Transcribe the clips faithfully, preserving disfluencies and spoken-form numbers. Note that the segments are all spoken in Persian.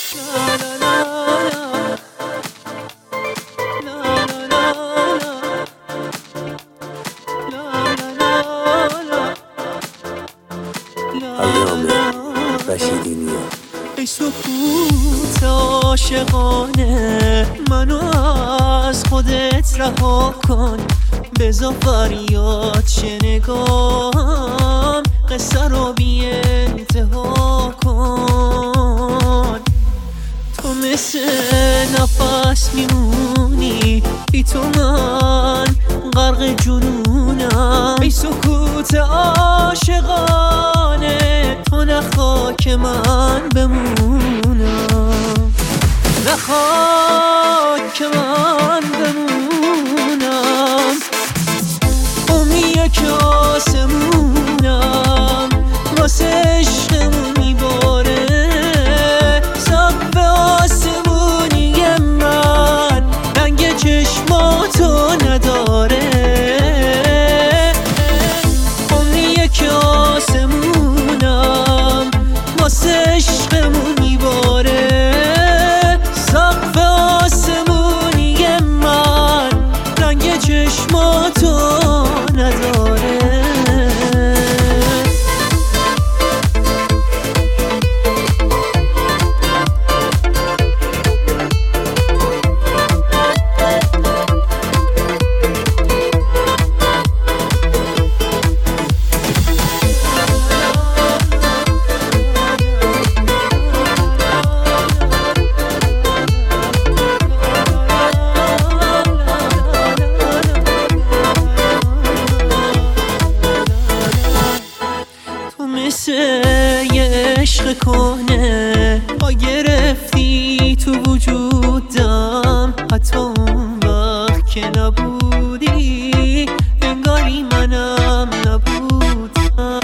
ای سکوت عاشقانه منو از خودت رها کن، بذار فریاد شنگام قصه رو بی انتها کن. تو مثل نفس میمونی، بی تو من غرق جنونم. ای سکوت عاشقانه تو نخوا که من بمونم، نخوا که من بمونم. امیه که آسمونم واسه عشقمون میباره، سقف آسمونی من رنگ چشماتو نداره. امیه که آسمونم واسه عشقمون میباره، سقف آسمونی من رنگ چشماتو نداره. مثل یه عشق کنه پا گرفتی تو وجودم، حتی اون وقت که نبودی انگاری منم نبودم.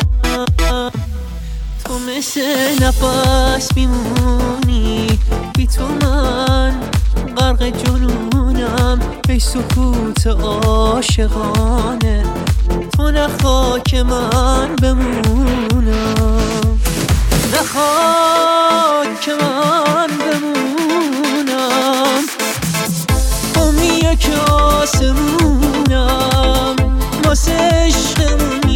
تو مثل نفس میمونی، بی تو من غرق جنونم. ای سکوت عاشقانه تو نخوا که من بمونم، نخوا که من بمونم. امیه که آسمونم واسه عشقمون